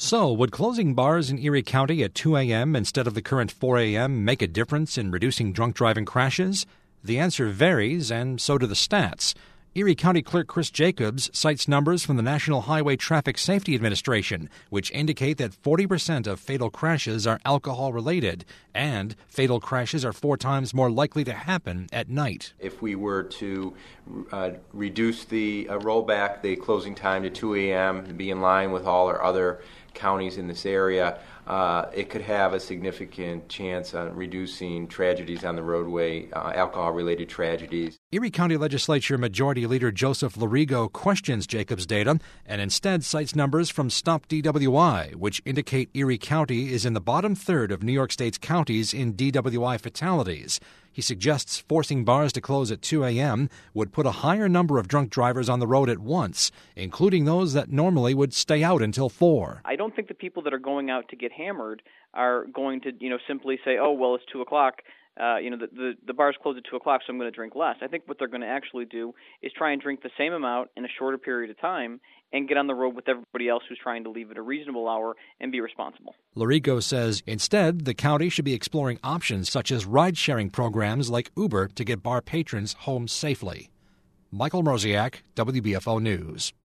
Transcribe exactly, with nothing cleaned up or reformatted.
So, would closing bars in Erie County at two a.m. instead of the current four a.m. make a difference in reducing drunk driving crashes? The answer varies, and so do the stats. Erie County Clerk Chris Jacobs cites numbers from the National Highway Traffic Safety Administration, which indicate that forty percent of fatal crashes are alcohol-related, and fatal crashes are four times more likely to happen at night. If we were to uh, reduce the uh, rollback, the closing time to two a.m., and be in line with all our other counties in this area, uh, it could have a significant chance on reducing tragedies on the roadway, uh, alcohol-related tragedies. Erie County Legislature Majority Leader Joseph Lorigo questions Jacobs' data and instead cites numbers from Stop D W I, which indicate Erie County is in the bottom third of New York State's counties in D W I fatalities. He suggests forcing bars to close at two a.m. would put a higher number of drunk drivers on the road at once, including those that normally would stay out until four. I don't think the people that are going out to get hammered are going to, you know, simply say, oh, well, it's two o'clock. Uh, you know, the, the, the bars close at two o'clock, so I'm going to drink less. I think what they're going to actually do is try and drink the same amount in a shorter period of time and get on the road with everybody else who's trying to leave at a reasonable hour and be responsible. Lorigo says instead, the county should be exploring options such as ride-sharing programs like Uber to get bar patrons home safely. Michael Mroziak, W B F O News.